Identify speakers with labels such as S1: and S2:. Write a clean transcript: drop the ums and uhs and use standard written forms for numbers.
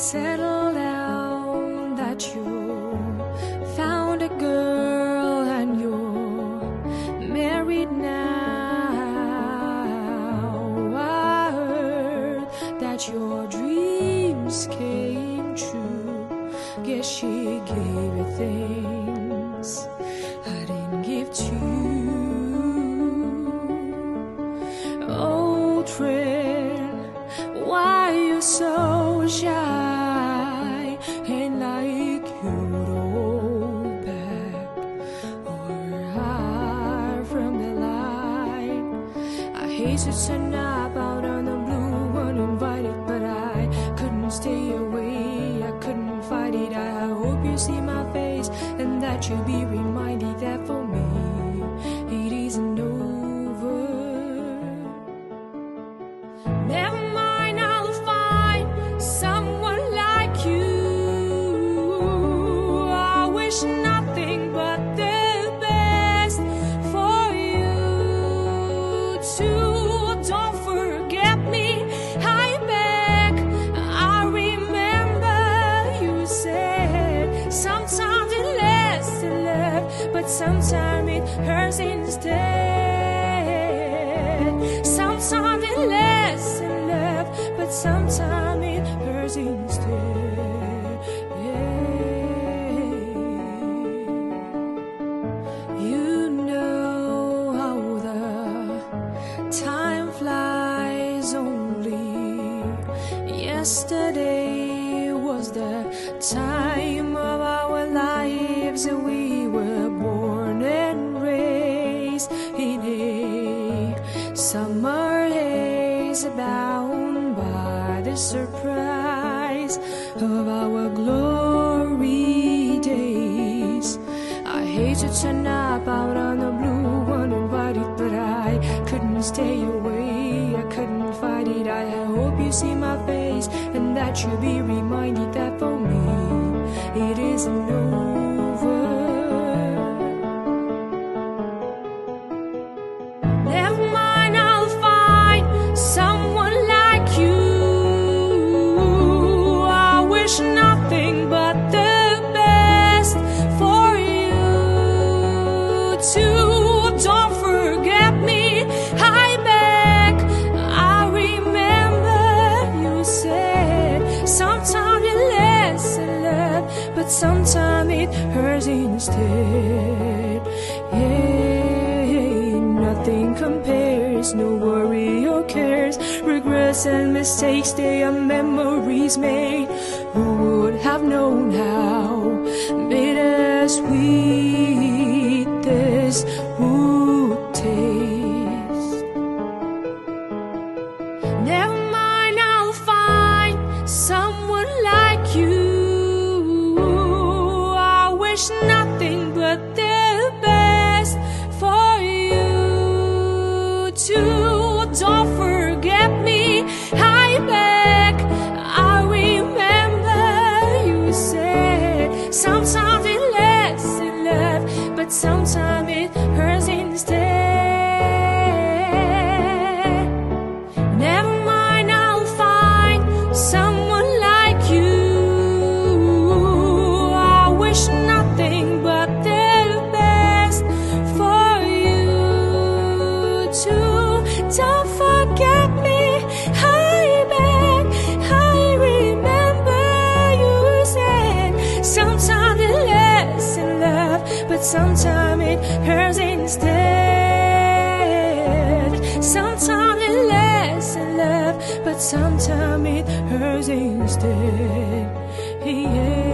S1: settle down, that you found a girl and you're married now. I heard that your dreams came true. Guess she gave you things I didn't give to you. Old friend, why you so shy? Ain't like you to hold back or hide from the light. I hate to turn up out on the blue uninvited, but I couldn't stay away, I couldn't fight it. I hope you see my face and that you'll be reminded that for me it isn't over. Never mind, I'll find someone like you. I wish nothing but the best for you too. Don't forget me, I beg. I remember you said sometimes it lasts in love, but sometimes it hurts instead. Sometimes it lasts in love, but sometimes it hurts instead. Yeah. You know how the time flies. Only yesterday was the time of our lives. We were born and raised in a summer haze, bound by the surprise of our glory days. I hate to turn up out on the blue uninvited, but I couldn't stay away, I couldn't fight it. I hope you see my face and that you'll be reminded that for me it isn't over. Never mind, I'll find someone like you. I wish nothing but the best for you too. Don't forget me, I beg. I remember you said sometimes it lasts in love, but sometimes it hurts instead. Yeah, nothing compares, no worry or cares. Regrets and mistakes, they are memories made. Who would have known how bittersweet this would taste? Never mind, I'll find someone like you. I wish nothing but the best for you too. Don't forget me, I beg. I remember you said sometimes it lasts in love, but sometimes it hurts instead. Never mind, I'll find someone like you. I wish nothing but the best for you too. Don't forget me, I beg. I remember you said sometimes it lasts in love, but sometimes it hurts instead. Sometimes it lasts in love, but sometimes it hurts instead. Yeah.